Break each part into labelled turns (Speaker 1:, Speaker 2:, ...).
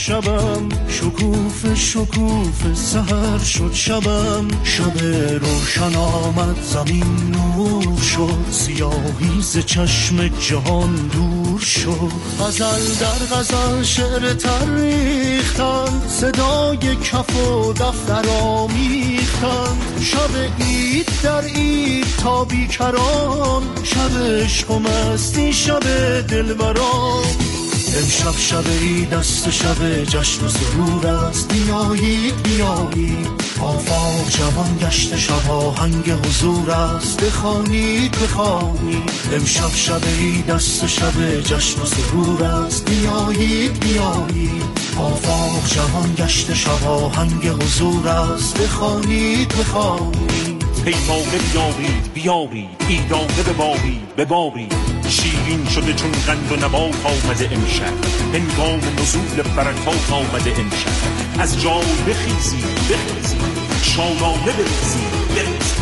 Speaker 1: شبم، شکوفه شکوفه سحر شد شبم، شب روشن آمد زمین نور شد، سیاهی ز چشم جهان دور شد. غزل در غزل شعر تریختن، صدای کف و دفتر آمیختن، شب عید در عید تا بیکران، شب عشق و مستی شب دلبران. امشب شب عید است، شب جشن و سرور است، بیایید بیایید آفاق جوان گشت، شب آهنگ حضور است، بخوانید بخوانید. امشب شب عید است، شب جشن و سرور است، بیایید بیایید آفاق جوان گشت، شب آهنگ حضور است، بخوانید بخوانید.
Speaker 2: پیمانه بیارید بیارید، ایدانه ببارید، شیرین شده چون قند و نبات آمده امشب، هنگام نزول برکات آمده امشب. از جای بخیزید شادانه بریزید.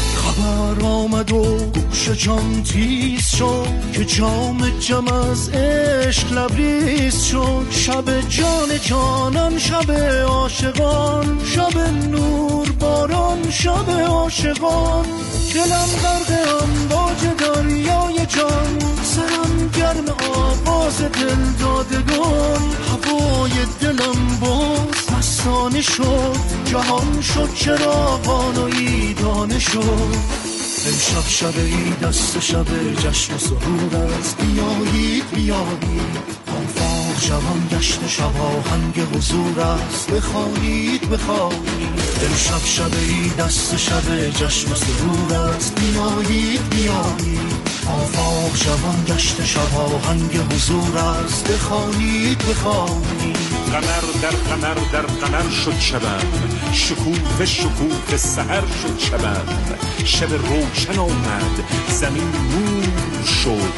Speaker 1: خبر آمد و گوش جان تیز شد، که جام جم از عشق لبریز شد. شب جان جانان، شب عاشقان، شب نور باران، شب عاشقان. دلم غرق امواج دریای جان، سرم گرم آواز دل دادگان. هوای دلم باز مستانه شد، جهان شد چراغان و عیدانه شد. امشب شب عید است، شب جشن و سرور است، بیایید بیایید آفاق جوان گشت، شب آهنگ حضور است، بخوانید بخوانید. امشب شب عید است، شب جشن و سرور است، بیایید بیایید آفاق جوان گشت، شب آهنگ حضور است، بخوانید بخوانید.
Speaker 2: قمر در قمر در قمر شد شبم، شکوفه شکوفه سحر شد شبم، شب روشن آمد زمین نور شد،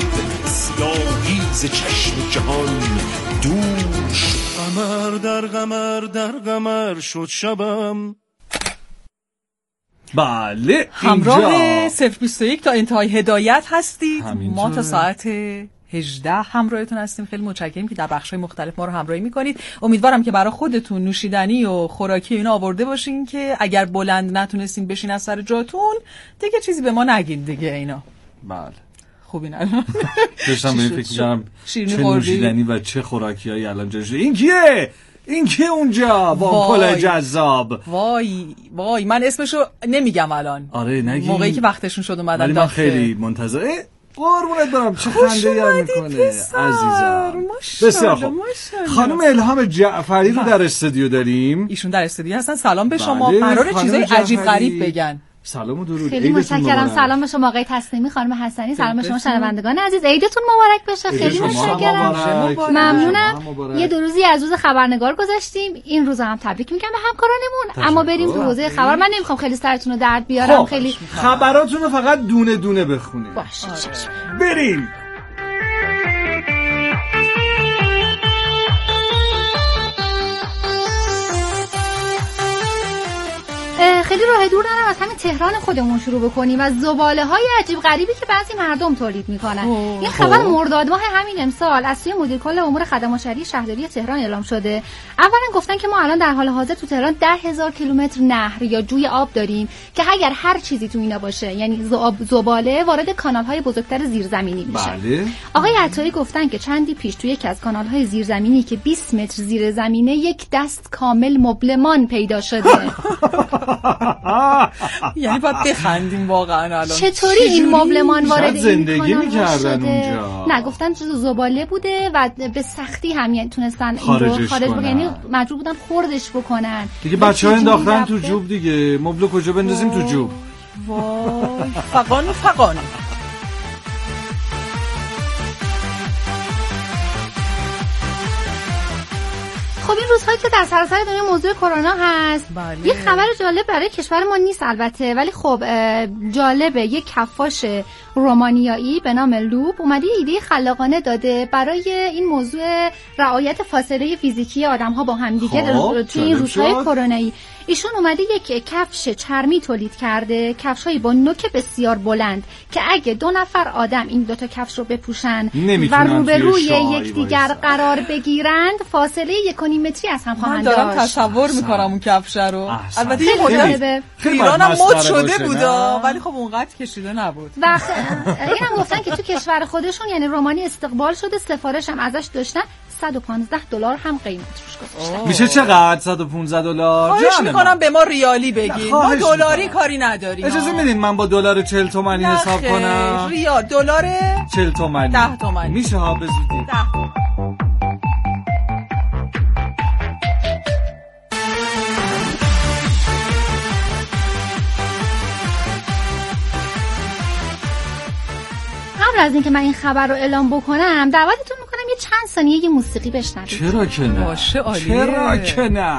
Speaker 2: سیاهی ز چشم جهان دور شد.
Speaker 1: قمر در قمر در قمر شد شبم.
Speaker 3: بله،
Speaker 4: همراه 021 تا انتهای هدایت هستید. ما تا ساعت 18 همراهتون هستیم. خیلی متشکرم که در بخش‌های مختلف ما رو همراهی می‌کنید. امیدوارم که برای خودتون نوشیدنی و خوراکی اینا آورده باشین که اگر بلند نتونستین بشین از سر جاتون دیگه چیزی به ما نگین دیگه اینا.
Speaker 3: بله.
Speaker 4: خوبین الان.
Speaker 3: داشتم به این فکر می‌کردم چه نوشیدنی و چه خوراکیایی الان جاش. این کیه؟ این که اونجا با پل جذاب.
Speaker 4: وای من اسمشو نمیگم الان.
Speaker 3: آره نگی.
Speaker 4: موقعی که وقتشون شد اومدن
Speaker 3: ولی من خیلی منتظر. قربونت برم چه خنده‌ای میکنه عزیزم. بسیار خوب. خانم الهام جعفری رو در استودیو داریم.
Speaker 4: ایشون در استودیو هستن. سلام به شما. قراره چیزای عجیب غریب بگن.
Speaker 3: سلام و درود.
Speaker 5: خیلی متشکرم. سلام به شما آقای تسلیمی، خانم حسنی، سلام به شما شنوندگان عزیز. عیدتون مبارک بشه. خیلی متشکرم. ممنونم. یه دو روزی از روز خبرنگار گذاشتیم. این روزا هم تبریک میگم به همکارانمون. اما بریم تو حوزه خبر. من نمیخوام خیلی سرتون رو درد بیارم. خیلی
Speaker 3: خبراتون رو فقط دونه دونه بخونید.
Speaker 5: باشه.
Speaker 3: بریم.
Speaker 5: خیلی راه دور ندارم، از همین تهران خودمون شروع بکنیم از زباله‌های عجیب غریبی که بعضی مردم تولید میکنن. این خبر مرداد ماه همین امسال از سوی مدیر کل امور خدمات شهری شهرداری تهران اعلام شده. اولا گفتن که ما الان در حال حاضر تو تهران 10,000 کیلومتر نهر یا جوی آب داریم که اگر هر چیزی تو اینا باشه، یعنی زباله، وارد کانال‌های بزرگتر زیرزمینی میشه.
Speaker 3: بله.
Speaker 5: آقای عطایی گفتن که چندی پیش تو یکی از کانال‌های زیرزمینی که 20 متر زیر زمینه یک دست کامل مبلمان پیدا شده.
Speaker 4: یعنی باید بخندیم واقعا الان.
Speaker 5: چطوری این مبلمان وارد
Speaker 3: زندگی می‌کردن اونجا؟
Speaker 5: نه گفتن زباله بوده و به سختی هم تونستن این رو خارج بکنن، یعنی مجبور بودن خوردش بکنن
Speaker 3: دیگه. بچه‌ها انداختن تو جوب دیگه. مبل کجا بندازیم تو جوب؟
Speaker 4: وای فقان.
Speaker 5: خب این روزهایی که در سراسر دنیا موضوع کرونا هست،
Speaker 4: بله.
Speaker 5: یه خبر جالب برای کشور ما نیست البته، ولی خب جالبه. یک کفاش رومانیایی به نام لوب اومده ایده خلاقانه داده برای این موضوع رعایت فاصله فیزیکی آدم‌ها با همدیگه توی این روزهای کرونایی. ایشون اومده یک کفش چرمی تولید کرده، کفش‌هایی با نوک بسیار بلند که اگه 2 نفر آدم این 2 تا کفش رو بپوشن و روبروی یکدیگر قرار بگیرند فاصله 1.5 متری از هم خواهند داشت.
Speaker 4: من دارم تصور میکنم اون کفش رو. البته یه مدت ایرانم مد شده بودا، ولی خب اونقدر کشیده نبود.
Speaker 5: اینم گفتن که تو کشور خودشون یعنی رومانی استقبال شده، سفارش هم ازش داشتن، $115 هم قیمت روش گذاشتن.
Speaker 3: میشه چقدر؟ $115.
Speaker 4: خواهش میکنم به ما ریالی بگید، ما دلاری کاری نداریم.
Speaker 3: اجازه میدین من با دلار 40 تومانی حساب کنم؟
Speaker 4: ریال دلار
Speaker 3: 40 تومانی
Speaker 4: 10 تومانی
Speaker 3: میشه ها به زودی.
Speaker 4: 10
Speaker 5: قبل از اینکه من این خبر رو اعلام بکنم دعوتتون میکنم یه چند ثانیه یه موسیقی بشنوید.
Speaker 3: چرا که نه؟
Speaker 4: باشه عالیه.
Speaker 3: چرا که نه؟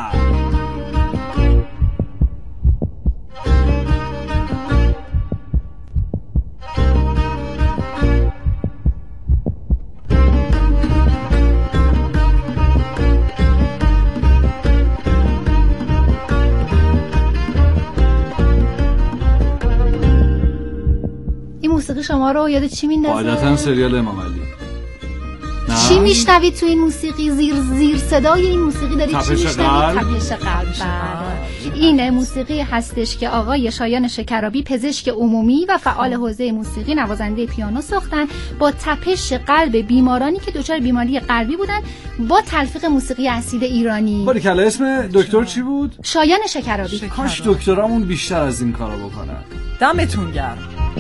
Speaker 5: موسیقی شما رو یاد چی میندازه؟
Speaker 3: عادتاً سریال امام علی.
Speaker 5: چی میشنوید تو این موسیقی؟ زیر صدای این موسیقی دارید چی میشنوید؟ تپش قلب. این موسیقی هستش که آقای شایان شکرابی پزشک عمومی و فعال حوزه موسیقی نوازنده پیانو ساختن با تپش قلب بیمارانی که دچار بیماری قلبی بودن با تلفیق موسیقی اصیل ایرانی.
Speaker 3: باریکلا. اسم دکتر چی بود؟
Speaker 5: شایان شکرابی.
Speaker 3: کاش دکترامون بیشتر از این کارا بکنن.
Speaker 4: دمتون گرم.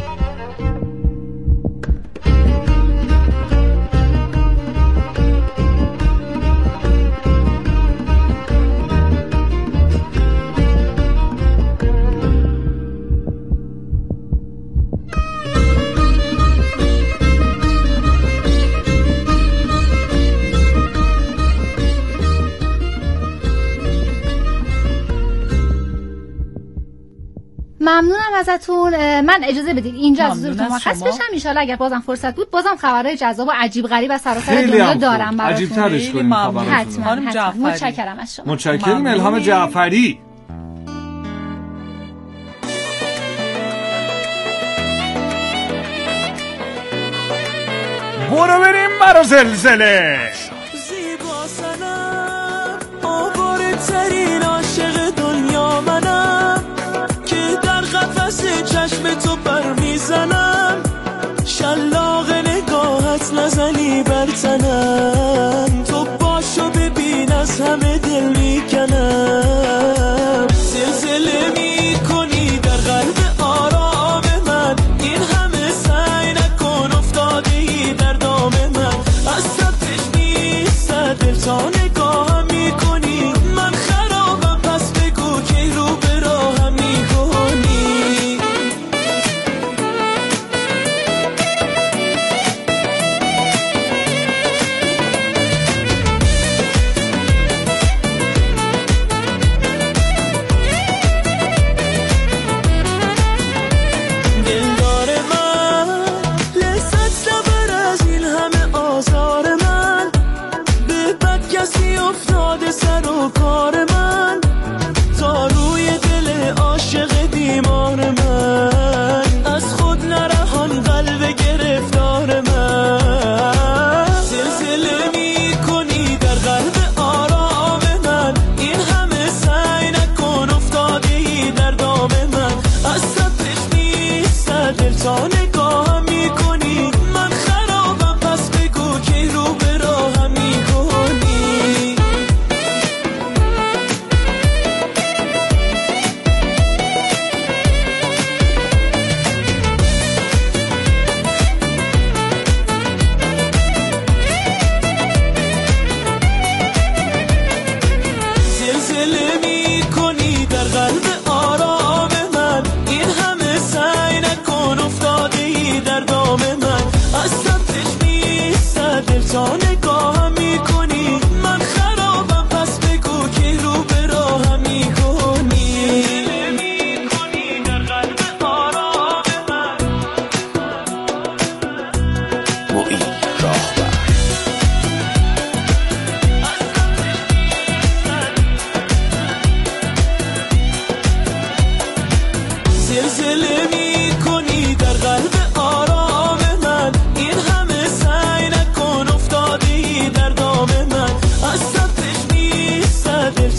Speaker 5: ممنونم ازتون. من اجازه بدید اینجا از حضورتون مرخص بشم. ان شاءالله اگر بازم فرصت بود بازم خبرهای جذاب و عجیب غریب از سراسر دنیا دارم براتون.
Speaker 3: عجیب ترش کنیم خبراتون.
Speaker 5: حتما. متشکرم از شما.
Speaker 3: متشکرم الهام جعفری. برو بریم برا زلزله.
Speaker 6: زیبا سنم آواره ترین عاشق دنیا منم که در قفس چشم تو پر میزنم شلاق نگاهت نزنی بر تنم تو باشو ببین از همه دل میکنم زلزله میکنی در قلب آرام من این همه سعی نکن افتادی در دام من از تپش نیست دل تا نگاهم میکنی من خرابم پس بگو که رو به راهم میکنی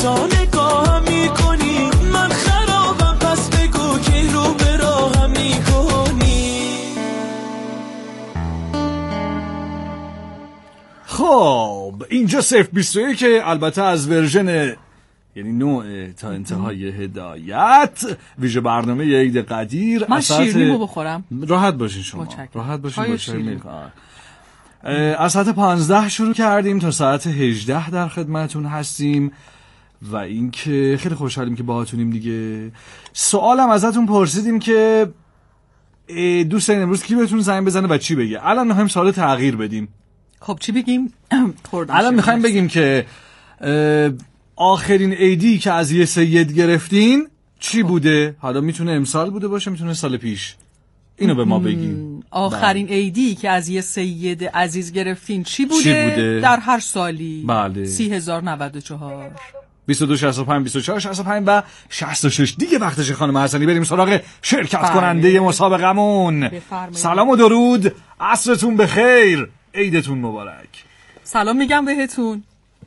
Speaker 6: تا نگاهم میکنی من خرابم پس بگو که رو به راهم میکنی.
Speaker 3: خب اینجا 021 که البته از ورژن یعنی نوع تا انتهای هدایت ویژه برنامه عید قدیر.
Speaker 4: من شیرینیمو بخورم.
Speaker 3: راحت باشین شما. راحت باشین با چای میلک. از ساعت 15 شروع کردیم تا ساعت 18 در خدمتون هستیم و اینکه خیلی خوشحالیم که باهاتونیم دیگه. سوالم ازتون پرسیدیم که دوست دارین امروز کی بهتون زنگ بزنه و چی بگه. الان میخوایم سوال تغییر بدیم.
Speaker 4: خب چی بگیم؟
Speaker 3: الان میخوایم بگیم که آخرین عیدی که از یه سید گرفتین چی بوده؟ حالا میتونه امسال بوده باشه، میتونه سال پیش. اینو به ما بگین.
Speaker 4: آخرین عیدی که از یه سید عزیز گرفتین چی بوده؟ در هر سالی.
Speaker 3: بله.
Speaker 4: 3094
Speaker 3: 22 65 24 65 و 66. دیگه وقتشه خانم حسنی بریم سراغ شرکت کننده مسابقمون. سلام و درود، عصرتون بخیر، عیدتون مبارک.
Speaker 4: سلام میگم بهتون.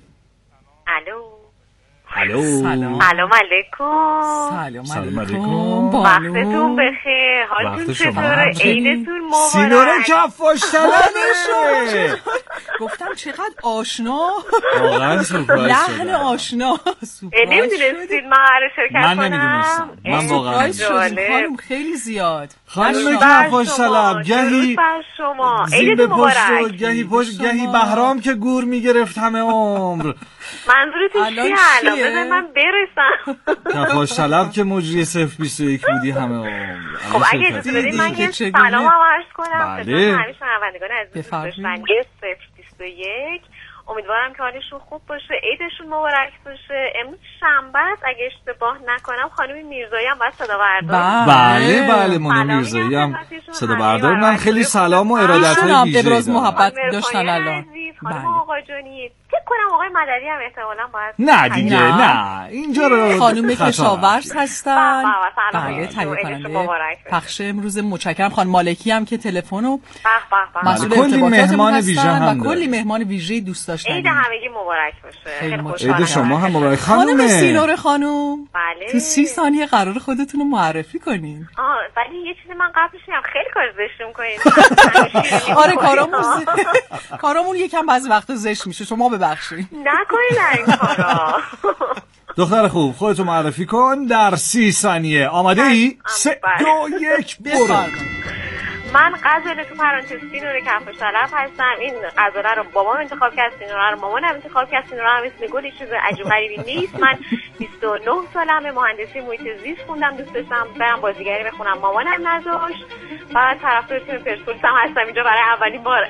Speaker 3: الو.
Speaker 4: سلام علیکم.
Speaker 3: سلام علیکم.
Speaker 7: وقتتون بخیر. حالتون چطوره؟ عیدتون مبارک.
Speaker 3: سینور کفاش طلبه.
Speaker 4: گفتم چقدر آشنا.
Speaker 3: واقعا سورپرایز شدم.
Speaker 4: لحن آشنا.
Speaker 7: نمیدونستید من قراره شرکت کنم؟
Speaker 3: من نمیدونستم. من واقعا
Speaker 4: خانم خیلی زیاد.
Speaker 3: خانم کفاش طلب گهی
Speaker 7: شما
Speaker 3: زیب پشت و گهی بهرام که گور میگرفت همه عمر.
Speaker 7: منظورتون چیه الان؟ بذار من برسم.
Speaker 3: کفاش طلب که مجری 021 بودی همه عمر.
Speaker 7: خب اگه اجازه بدید من یه سلام هم عرض کنم.
Speaker 3: بله.
Speaker 7: همه شنوندگان عزیز داشتن 021. امیدوارم که حالشون خوب باشه، عیدشون مبارک باشه. امروز شنبه است اگه اشتباه نکنم. خانم میرزایی هم باید صدا بردار.
Speaker 3: بله مونا میرزایی هم صدا بردار. من خیلی سلام و ارادت‌های ویژه‌ای
Speaker 4: ابراز محبت داشتن الان.
Speaker 7: خانم آقا جانی فکر کنم آقای مددی هم احتمالاً باید.
Speaker 3: نه دیگه نه اینجا رو
Speaker 4: خانم کشاورز هستن.
Speaker 7: بله
Speaker 4: تهیه کننده پخش امروز. متشکرم. خانم مالکی هم که تلفنو مسئول
Speaker 3: مهمان ویژه
Speaker 4: هم و کلی مهمان ویژه دوست داشتن.
Speaker 7: عید همگی مبارک باشه. خیلی خوشحالم.
Speaker 3: عید شما هم مبارک.
Speaker 4: خانم سینور خانم.
Speaker 7: بله.
Speaker 4: تو 30 ثانیه قرار خودتون رو معرفی کنین.
Speaker 7: ولی یه چیزی من قبلش میگم خیلی کار زشت می‌کنین.
Speaker 4: آره کارامون یکم بعضی وقتا زشت میشه. شما ببخشید.
Speaker 7: نکنین این کارا.
Speaker 3: دختر خوب خودتو معرفی کن در 30 ثانیه. آماده ای؟ 3 2 1 برو.
Speaker 7: من غزاله تو پرانتز سینور کفاش طلب هستم. این غزاله رو بابام انتخاب کرد، سینور رو مامانم انتخاب کرد. سینور هم اسم گلی چیز عجیب غریبی نیست. من 29 سالمه، مهندسی محیط زیست خوندم. دوست داشتم برم بازیگری بخونم، مامانم نذاشت. بعد طرفدار تیم پرسپولیس هم هستم اینجا برای اولین بار.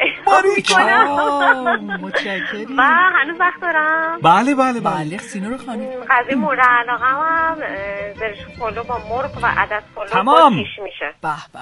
Speaker 4: متشکرم.
Speaker 7: و هنوز وقت دارم؟
Speaker 4: بله سینور خانم.
Speaker 7: قضیه مورد علاقه‌م هم زرش پلو با مرغ و عدس پلو با کیش میشه.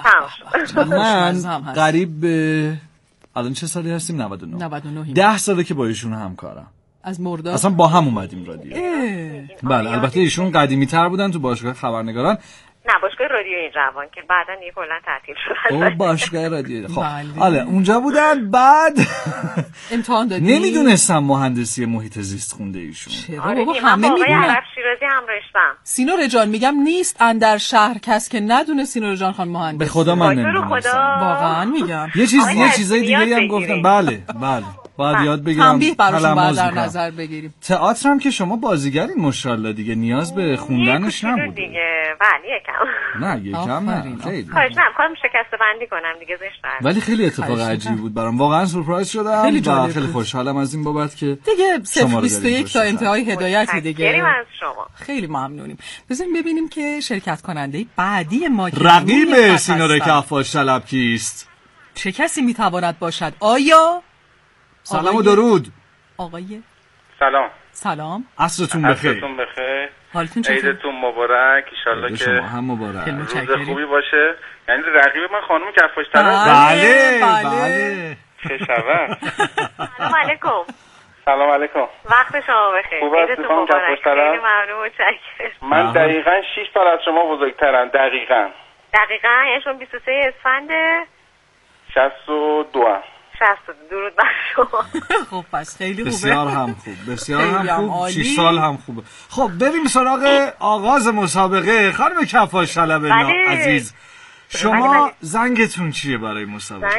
Speaker 3: من قریب به الان چه سالی هستیم؟ 99. 10 ساله که با ایشون همکارم.
Speaker 4: از مرداد
Speaker 3: اصلا با هم اومدیم رادیو. بله البته ایشون قدیمی تر بودن تو باشگاه خبرنگاران.
Speaker 7: نه باشگاه رادیوی جوان که بعداً دیگه کلا تعطیل شد.
Speaker 3: او باشگاه رادیو. خب حالا اونجا بودن. بعد
Speaker 4: امتحان دادی؟
Speaker 3: نمیدونستم مهندسی محیط زیست خونده ایشون.
Speaker 4: چرا بابا همه میدونن.
Speaker 7: عرب شیرازی هم رشتم.
Speaker 4: سینور جان میگم نیست اندر شهر کس که ندونه سینور جان خان مهندس.
Speaker 3: به خدا من نمیدونستم.
Speaker 4: واقعا میگم.
Speaker 3: یه چیزای دیگه هم گفتم. بله باید یاد بگیرم.
Speaker 4: تنبیه براشون باید در نظر بگیریم.
Speaker 3: تئاتر هم که شما بازیگرین ماشاءالله دیگه نیاز به خوندنش نبود
Speaker 7: دیگه. بله
Speaker 3: یکم نه خیلی.
Speaker 7: خواهش می‌کنم شکسته بندی کنم دیگه زشت.
Speaker 3: ولی خیلی اتفاق عجیبی بود برام. واقعا سورپرایز شدم و خیلی خوشحالم از این بابت که
Speaker 4: دیگه 021 تا انتهای هدایت دیگه.
Speaker 7: از شما
Speaker 4: خیلی ممنونیم. بذاریم ببینیم که شرکت کننده بعدی ما
Speaker 3: رقیب سینور کفاش طلب کیست؟
Speaker 4: چه کسی میتواند باشد؟ آیا
Speaker 3: سلام و درود.
Speaker 4: آقای سلام.
Speaker 3: عصرتون بخیر.
Speaker 4: حالتون چطور؟
Speaker 8: عیدتون مبارک. ان شاءالله که
Speaker 3: شما هم مبارک.
Speaker 8: روز خوبی باشه. یعنی رقیب من خانم کفاش طلب.
Speaker 3: بله.
Speaker 8: چه شود؟
Speaker 7: سلام علیکم.
Speaker 8: سلام علیکم.
Speaker 7: وقت شما بخیر.
Speaker 8: عیدتون مبارک.
Speaker 7: خیلی ممنون متشکرم.
Speaker 8: من دقیقاً 6 سال از شما بزرگترم. دقیقاً
Speaker 7: یعنی شما 23 اسفند
Speaker 8: 62.
Speaker 7: درود بر شما.
Speaker 4: خب پس خیلی خوبه.
Speaker 3: بسیار هم خوب، بسیار هم خوب. 6 سال هم خوبه. خب بریم سراغ آغاز مسابقه. خانم کفاش طلب عزیز، شما زنگتون چیه برای مسابقه؟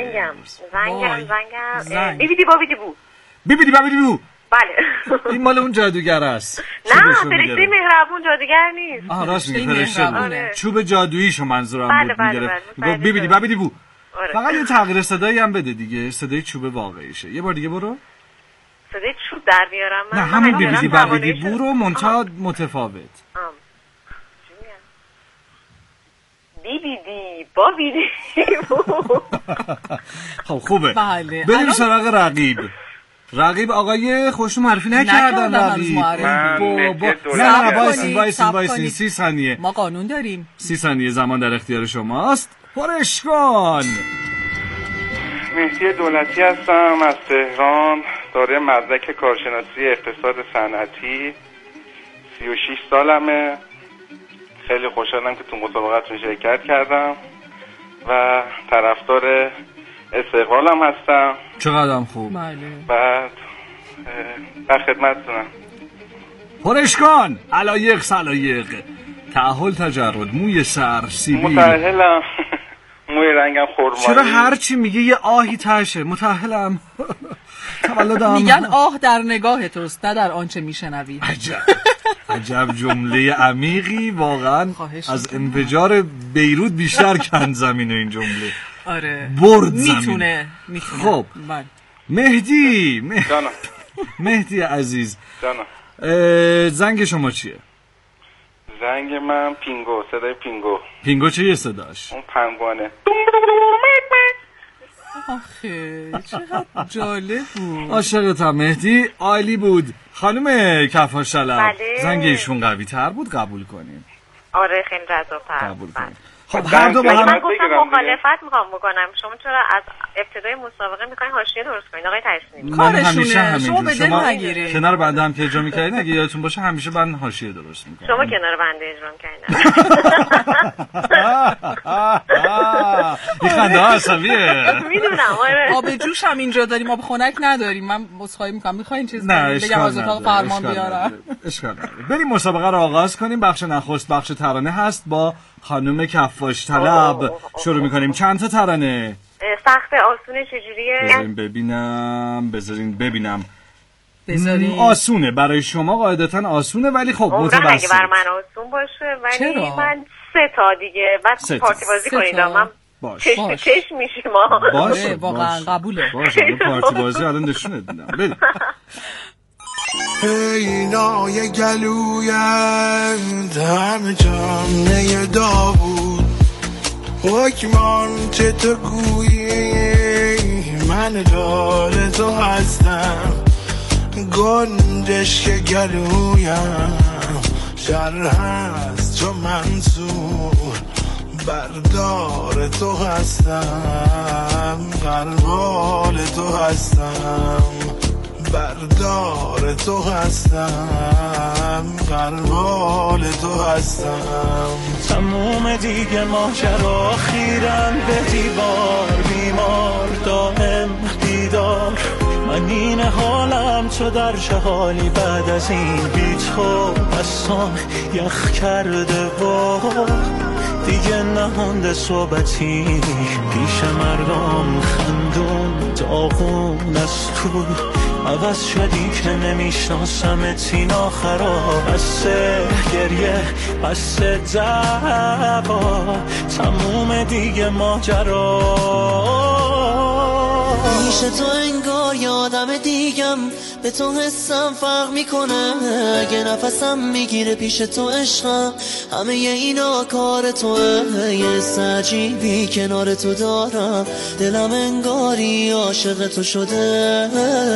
Speaker 7: زنگم بیبیدی بابیدی بو.
Speaker 3: بیبیدی بابیدی بو.
Speaker 7: بله.
Speaker 3: این مال اون جادوگر است.
Speaker 7: نه، فرشته مهربون جادوگر نیست.
Speaker 3: راست میگی، فرشته. چوب جادوییشو منظورم بود میگرفت. میگه بیبیدی بابیدی بو. فقط یه تغییر صدایی هم بده دیگه، صدای چوب واقعیشه. یه بار دیگه برو.
Speaker 7: صدای چوب در بیارم من.
Speaker 3: نه، همون بیبیدی بابیدی بو رو منتها متفاوت.
Speaker 7: بیبیدی بابیدی بو.
Speaker 3: خب خوبه.
Speaker 4: بله.
Speaker 3: بریم سراغ رقیب آقای خوشم معرفی نکردن. رقیب نه وایسین 30 ثانیه
Speaker 4: ما قانون داریم.
Speaker 3: 30 ثانیه زمان در اختیار شماست. پرش کن.
Speaker 8: مهدی دولتی هستم از تهران، دارای مدرک کارشناسی اقتصاد صنعتی، 36 سالمه. خیلی خوشحالم که تو مسابقتون شرکت کردم و طرفدار استقلالم هستم.
Speaker 3: چقدرم خوب.
Speaker 8: بعد در خدمتتونم.
Speaker 3: پرش کن. علایق سلایق، تعهل تجرد، موی سر سیبیل.
Speaker 8: متأهلم. موی رنگم خرمایی.
Speaker 3: چرا هر چی میگه یه آهی تشه؟ متأهلم. تولدم.
Speaker 4: میگن آه در نگاه توست نه در آنچه میشنوی.
Speaker 3: عجب جمله عمیقی واقعا. از انفجار بیروت بیشتر کند زمین این جمله.
Speaker 4: آره
Speaker 3: برد
Speaker 4: میتونه.
Speaker 3: خب مهدی مهدی عزیز
Speaker 8: جانم،
Speaker 3: زنگ شما چیه؟
Speaker 8: زنگ من پینگو، صدای
Speaker 3: پینگو چیه صداش؟
Speaker 8: اون پنگوانه.
Speaker 4: آخه چقدر جالب بود.
Speaker 3: عاشقتم مهدی، عالی بود. خانم کفاش طلب، زنگ ایشون قوی تر بود، قبول کنیم.
Speaker 7: آره خیلی جذاب‌تر.
Speaker 3: قبول کنیم. خب هر دو با هم.
Speaker 7: من گفتم مخالفت میخوام بکنم. شما چرا از ابتدای مسابقه میخواین حاشیه درست کنین آقای تشنی؟
Speaker 4: کارشونه. شما به دل نگیرید.
Speaker 3: کنار بنده هم که اجرا می‌کردین اگه یادتون باشه همیشه من حاشیه درست می‌کنم.
Speaker 7: شما کنار بنده اجرا می‌کردین.
Speaker 3: این خنده ها عصبیه.
Speaker 7: میدونم. آره.
Speaker 4: آب جوش هم اینجا داریم، آب خنک نداریم. من عذرخواهی می‌کنم. می‌خواین چیز بگم از اتاق فرمان بیارم؟
Speaker 3: اشکال نداره. بریم مسابقه رو آغاز کنیم. بخش نخست بخش ترانه هست. با خانم کفاش طلب شروع می‌کنیم. چند تا ترانه؟
Speaker 7: سخت آسونه چجوریه؟
Speaker 3: بذارین ببینم. آسونه برای شما قاعدتا آسونه، ولی خب متوسط.
Speaker 7: اگه برای من آسون باشه ولی من 3 تا دیگه بعد پارتی بازی کنید. من چشم میشیم ما.
Speaker 3: باشه
Speaker 4: واقعا قبوله.
Speaker 3: باشه پارتی بازی الان نشونت میدم. بریم.
Speaker 1: اینای گلویند همه جامنه داوود، حکمان چه تو گویی من دار تو هستم، گنجش که گلویم شر هست چو منصور، بردار تو هستم قلبال تو هستم، بردار تو هستم قلبال تو هستم.
Speaker 6: تموم دیگه ماجرا خیرم به دیوار، بیمار دائم دیدار، من این حالم تو در چه حالی بعد از این بی تو دستان یخ کرده و دیگه نهونده صحبتی پیش مردم خندون داغون از تو عوض شدی که نمیشناسمت این آخرا، بسه گریه بسه دعوا تموم دیگه ماجرا.
Speaker 9: میشه تو انگار یادم دیگم به تو حسم فرق میکنه، اگه نفسم میگیره پیش تو عشقم همه اینا کار توه، یه سجیبی کنار تو دارم دلم انگاری عاشق تو شده.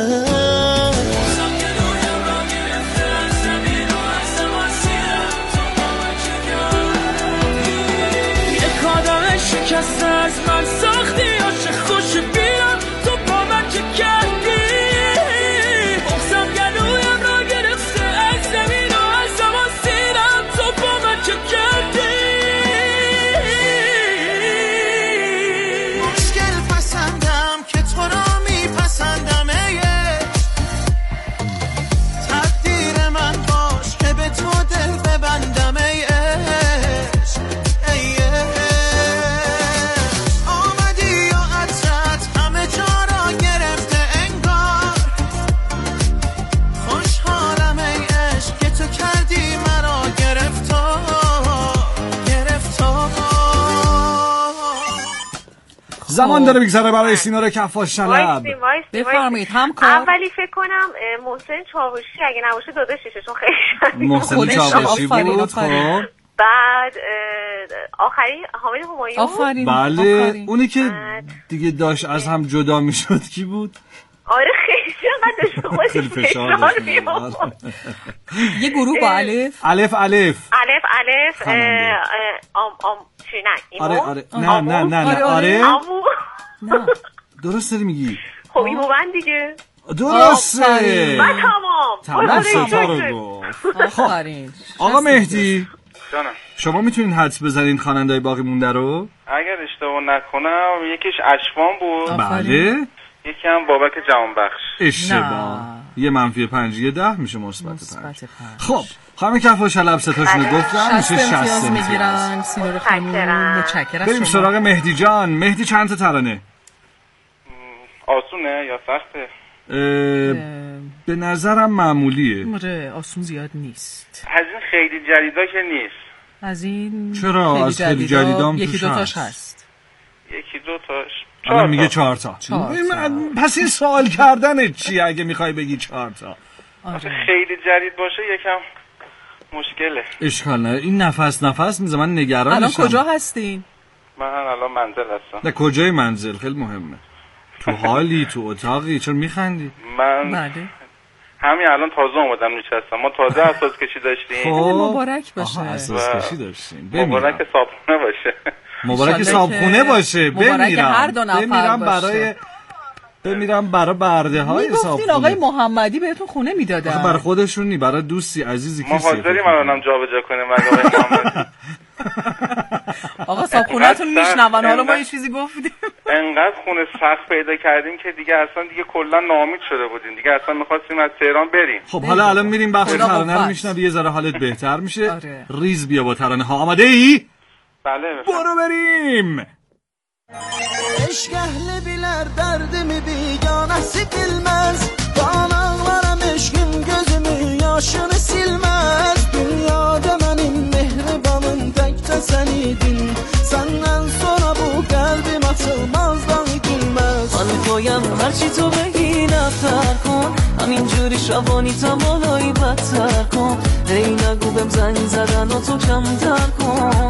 Speaker 6: یک آدم شکسته از من ساختی عاشق خوش بیرم تو با من چه کردی، بغزم گلویم را گرفته از زمین و از زمان سیرم تو با من چه کردی.
Speaker 1: مشکل پسندم که تو را می
Speaker 3: زمان داره بگذره برای سینور کفاش شلب.
Speaker 4: بفرمایید. همکار
Speaker 7: اولی فکر کنم محسن چاوشی، اگه نباشه داداششه چون خیلی شدید.
Speaker 3: محسن چاوشی بود. خب
Speaker 7: بعد آخری حامد همایون.
Speaker 4: آفرین.
Speaker 3: بله اونی که دیگه داشت از هم جدا میشد کی بود؟
Speaker 7: آره خیلی چقدر
Speaker 3: خیلی فشار داشت.
Speaker 4: یه گروه با الف.
Speaker 3: الف
Speaker 7: چی نه
Speaker 3: آره نه درست داری میگی.
Speaker 7: خب ایمو بند دیگه
Speaker 3: درسته.
Speaker 7: من تمام
Speaker 3: ستا رو گفت. آقا مهدی
Speaker 8: جانم
Speaker 3: شما میتونین حدس بزنین خواننده‌های باقی مونده رو؟
Speaker 8: اگر اشتباه نکنم یکیش اشوان بود.
Speaker 3: بله.
Speaker 8: یکی هم بابک جهانبخش.
Speaker 3: اشتباه. یه منفی 5 یه 10 میشه مثبت 5. خب خانم کفاش شلب ستاشون گفتم میشه 60 امتیاز
Speaker 4: میگیرن. سینور خانم متشکرم.
Speaker 3: بریم سراغ مهدی جان. مهدی چند تا ترانه؟
Speaker 8: آسونه یا سخته؟
Speaker 3: به نظرم معمولیه.
Speaker 4: آره آسون زیاد نیست.
Speaker 8: از این خیلی جدیدا که نیست.
Speaker 4: از این
Speaker 3: چرا از خیلی جدیدام
Speaker 4: یکی دو تاش هست.
Speaker 8: یکی دو تاش
Speaker 3: الان میگه 4 تا. پس این سوال کردن چی اگه میخوای بگی 4 تا؟
Speaker 8: خیلی جدید باشه یکم مشکله.
Speaker 3: اشکال نداره. این نفس میزه من نگرانشم.
Speaker 4: الان کجا هستین؟
Speaker 8: من الان منزل هستم.
Speaker 3: نه کجای منزل؟ خیلی مهمه. تو حالی تو اتاقی؟ چرا میخندی؟
Speaker 8: من
Speaker 4: بله
Speaker 8: همین الان تازه اومدم نشستم. ما تازه اساس کشی داشتیم.
Speaker 4: مبارک باشه.
Speaker 3: اساس کشی داشتیم.
Speaker 8: مبارک صابخونه باشه.
Speaker 3: مبارک صابخونه باشه. بمیرم برای برده های صابخونه.
Speaker 4: میگفتین آقای محمدی بهتون خونه میدادن.
Speaker 3: برای خودشون نی، برای دوستی عزیزی
Speaker 8: ما حاضریم الانم جابجا کنیم آقای محمدی.
Speaker 4: آقا صابخونه‌تون میشنون. حالا ما یه چیزی گفتیم.
Speaker 8: انقدر خونه سخت پیدا کردیم که دیگه اصلا کلا ناامید شده بودیم. دیگه اصلا می‌خواستیم از تهران بریم.
Speaker 3: خب حالا الان میریم بخش ترانه رو میشنوی یه ذره حالت بهتر میشه. ریز bia با ترانه ها. آماده ای؟
Speaker 8: بله
Speaker 3: برو بریم.
Speaker 9: Eşk ehli biler derdimi biganesi bilmez. Dağlarım eşkim gözümü yaşını silmez. Dünyada benim mehribanım tek de seniydin. Senden sonra bu kalbim açılmazdan gülmez. Ankoyam her çi to begi naftar kon. همینجوری شبانی تا بالایی بدتر کن. ای نگو بهم زنگ زدن و تو کمتر کن.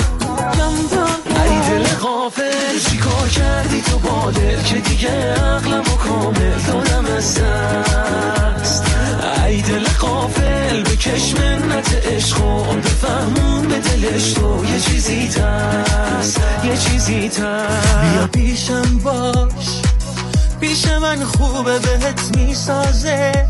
Speaker 9: ای دل غافل چی کار کردی تو با دل که دیگه عقلمو کامل دادم از دست. ای دل غافل بکش منت عشق و بفهمون به دلش تو یه چیزی تست. بیا پیشم باش پیش من خوبه بهت میسازه.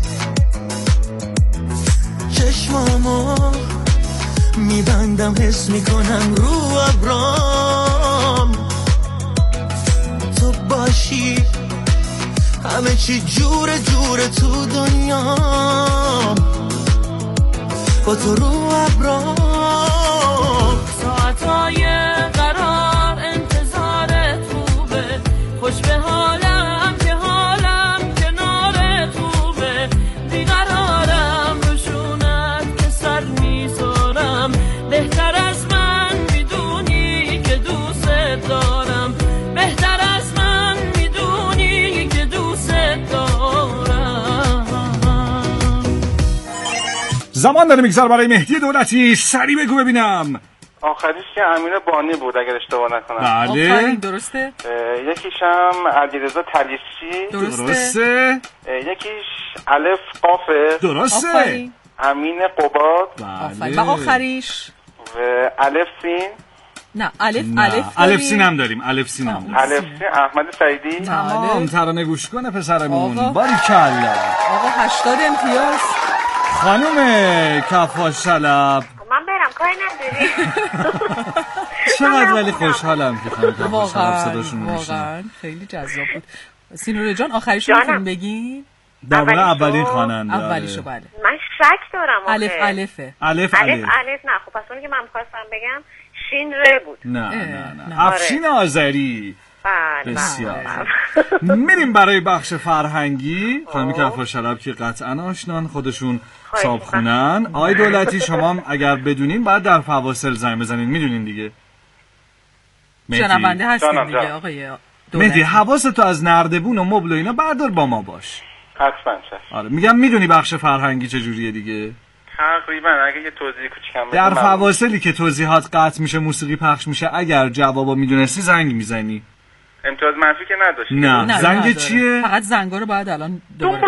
Speaker 9: چشمامو میبندم حس میکنم رو ابرام. تو باشی همه چی جوره تو دنیا. با تو رو ابرام. ساعتای قرار انتظارت خوبه. خوش به حالم که حالم کنارت خوبه. بیقرارم روشونت که سر میذارم. بهتر از من میدونی که دوست دارم. بهتر از من میدونی که دوست دارم.
Speaker 3: زمان داره میگذار برای مهدی دولتی. سریع بگو ببینم.
Speaker 8: آخریش که امیر بانی بود اگر اشتباه نکنم.
Speaker 3: بله
Speaker 4: درسته.
Speaker 8: یکیش هم علیرضا تلیسی.
Speaker 3: درسته.
Speaker 8: یکیش الف قافه.
Speaker 3: درسته.
Speaker 8: امین قباد.
Speaker 3: بله.
Speaker 4: و آخریش
Speaker 8: و الف سین.
Speaker 4: نه الف
Speaker 3: الف سین هم داریم. الف سین
Speaker 8: احمد سعیدی.
Speaker 3: تمام ترانه گوش کنه پسرمون. باریکلا.
Speaker 4: آقا 80 امتیاز.
Speaker 3: خانم کفاش شلب
Speaker 7: من برم کاری نداری.
Speaker 3: چقدر ولی خوشحالم که خانم کفاش شلب صداشون رو میشنم.
Speaker 4: واقعا خیلی جذاب بود. سینور جان آخریشو میتونیم بگین؟
Speaker 3: در واقع اولین خواننده.
Speaker 4: اولیشو بله.
Speaker 7: من شک دارم.
Speaker 4: الف
Speaker 7: نه خب پس اونی که من می‌خواستم بگم شین ر بود.
Speaker 3: نه افشین آذری. بسیار. میریم برای بخش فرهنگی. خانم کفاش شلب که قطعا آشنان خودشون صابخونن. آقای دولتی شما اگر بدونین بعد در فواصل زنگ بزنین. میدونین دیگه.
Speaker 4: شنونده هستیم دیگه آقای
Speaker 3: مهدی. حواستو از نردبون و مبل و اینا بردار با ما باش.
Speaker 8: حتما.
Speaker 3: آره میگم میدونی بخش فرهنگی چجوریه دیگه؟
Speaker 8: تقریبا اگه یه توضیح کوچیکم
Speaker 3: در فواصلی که توضیحات قطع میشه موسیقی پخش میشه اگر جوابو میدونستی زنگ میزنی.
Speaker 8: امتیاز منفی که نداشتی؟
Speaker 3: نه زنگ چیه؟
Speaker 4: فقط زنگا رو باید الان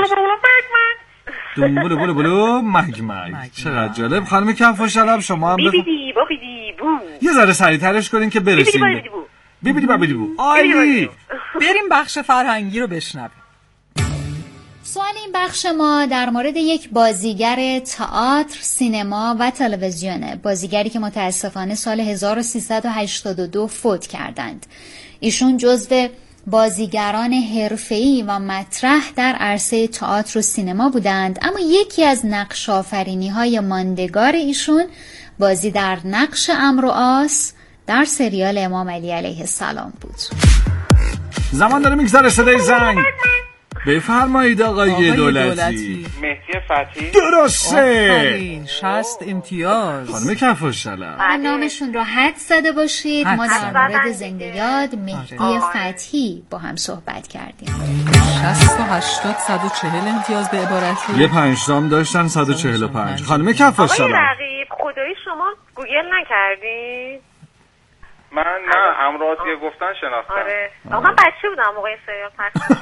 Speaker 3: دنبولو مگ. چقدر جالب. خانم کفاشلب شما هم یه ذره سریعترش کنین که برسیم. بیبیدی بو. عالی.
Speaker 4: بریم بخش فرهنگی رو بشنویم.
Speaker 5: سوال این بخش ما در مورد یک بازیگر تئاتر، سینما و تلویزیونه. بازیگری که متاسفانه سال 1382 فوت کردند. ایشون جزو بازیگران حرفه‌ای و مطرح در عرصه تئاتر و سینما بودند، اما یکی از نقش آفرینی‌های ماندگار ایشون بازی در نقش عمرو عاص در سریال امام علی علیه السلام بود.
Speaker 3: زمان داره میگذره. صدای زنگ. بفرمایید آقای دولتی.
Speaker 8: مهدی فتحی.
Speaker 3: درسته.
Speaker 4: 60 امتیاز.
Speaker 3: خانم کفاشلب
Speaker 5: نامشون رو حد زده باشید. ما در مورد زنده یاد مهدی فتحی با هم صحبت کردیم.
Speaker 4: 60 و 80 140 امتیاز به عبارتی.
Speaker 3: یه 5 تام داشتن 145. خانم کفاشلب
Speaker 7: آقای رقیب خدایی شما گوگل نکردید؟
Speaker 8: من نه امراضی گفتن شناختم.
Speaker 7: آره من بچه بودم موقع سریال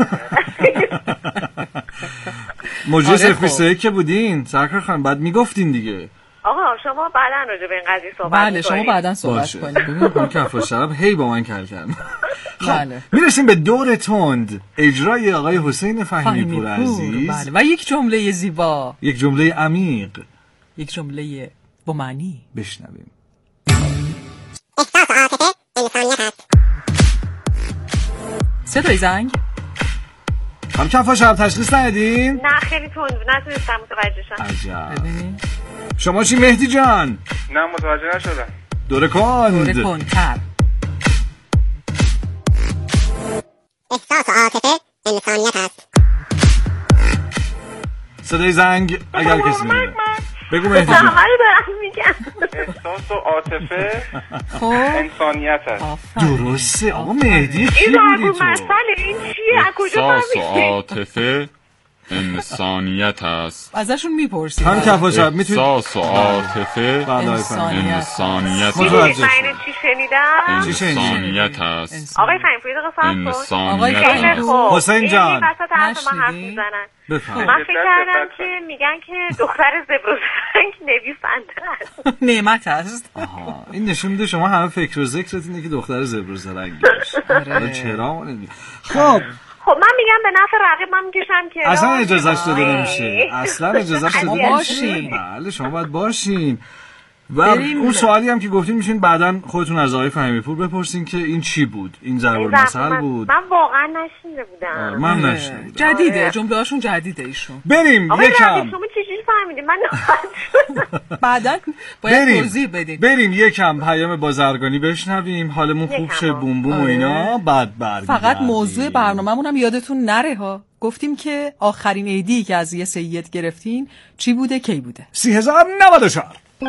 Speaker 7: پخش.
Speaker 3: موجه 021 که بودین سرکار خانم بعد میگفتین دیگه.
Speaker 7: آقا شما بعداً راجع به این قضیه صحبت
Speaker 4: بله شما بعداً صحبت کنید.
Speaker 3: ببینید خانم کفاشلب هی با من کل کردن.
Speaker 4: بله
Speaker 3: میرسیم به دور تند اجرای آقای حسین فهیمی پور عزیز.
Speaker 4: بله و یک جمله زیبا،
Speaker 3: یک جمله عمیق،
Speaker 4: یک جمله با معنی.
Speaker 3: بشنویم.
Speaker 10: احساس عاطفه انسانیت است.
Speaker 4: صدای زنگ.
Speaker 3: خانم کفاشلب تشخیص ندادین؟
Speaker 7: نه خیلی تند نتونستم متوجه شم.
Speaker 3: عجب. شما چی مهدی جان؟
Speaker 8: نه متوجه نشدم.
Speaker 3: دوره
Speaker 4: کندتر.
Speaker 10: احساس عاطفه انسانیت است.
Speaker 3: صدای زنگ اگر کسی میدونه بگو مهدی
Speaker 7: جان. همه رو دارم میگم.
Speaker 8: احساس و عاطفه انسانیت است.
Speaker 3: درسته آقا مهدی کی
Speaker 7: این
Speaker 3: بودی تو؟
Speaker 7: مسئله این چیه؟ از کجا
Speaker 2: احساس و
Speaker 7: فهمیدی؟
Speaker 2: عاطفه انسانیت است.
Speaker 4: ازشون میپرسید.
Speaker 3: خانم کفاشلب میتونید
Speaker 2: احساس و عاطفه انسانیت
Speaker 3: متوجه
Speaker 7: من چی شنیدم؟
Speaker 2: انسانیت است.
Speaker 7: آقای فهیمپور دقیقه صبر کن.
Speaker 4: آقای
Speaker 2: انسانیت است.
Speaker 3: حسین جان
Speaker 7: وسط حرف من حرف میزنن.
Speaker 3: بفرمایید.
Speaker 7: من فکر کردم که میگن که دختر زبرزنگ نویسنده است.
Speaker 4: نعمت است.
Speaker 3: آها این نشون میده شما همه فکر و ذکرت اینه که دختر زبرزرنگی باشه. چرا خب
Speaker 7: من میگم به نفع رقیب من میکشم که
Speaker 3: اصلا اجازهش داده نمیشه. اصلا اجازهش داده نمیشه. بله شما باید باشین. و اون سوالی هم که گفتین میشین بعداً خودتون از آقای فهیمی پور بپرسین که این چی بود، این ضرب المثل بود.
Speaker 7: من واقعا نشنیده بودم.
Speaker 3: من نشنیده بودم.
Speaker 4: جدیده جمله هاشون جدیده ایشون.
Speaker 3: بریم یکم.
Speaker 7: شما چجوری فهمیدین؟ من نفهمیدم.
Speaker 4: بعداً باید توضیح بدید.
Speaker 3: بریم یکم پیام بازرگانی بشنویم حالمون خوب شه بوم بوم و اینا بعد برگردیم.
Speaker 4: فقط موضوع برنامه‌مون هم یادتون نره ها. گفتیم که آخرین عیدی که از یه سید گرفتین چی بوده کی بوده؟
Speaker 3: 3094.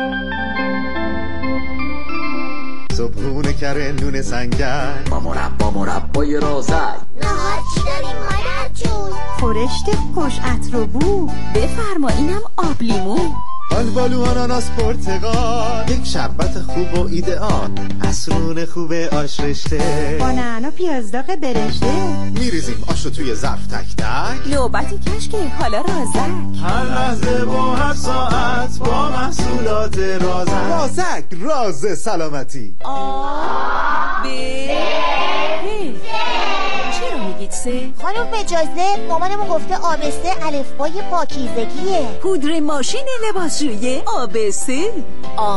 Speaker 11: صبحونه کره نون سنگل
Speaker 12: با مربای رازک
Speaker 10: نهار چی داریم مادر جون؟
Speaker 13: خورشت خوش عطر و بو بفرما اینم آب لیمو
Speaker 11: آلبالو آناناس پرتقال یک شربت خوب و ایدئال عصرون خوب آش رشته
Speaker 13: با نعنا پیازداغ برشته
Speaker 11: میریزیم آش رو توی ظرف تک تک
Speaker 13: نوبتی کشک حالا رازک
Speaker 11: هر لحظه با هر ساعت با محصولات رازک راز سلامتی
Speaker 13: چرا میگید سه؟
Speaker 10: خانم مجازه مامانمون گفته آبسته الفبای پاکیزگیه.
Speaker 13: پودر ماشین لباسشویی آبسته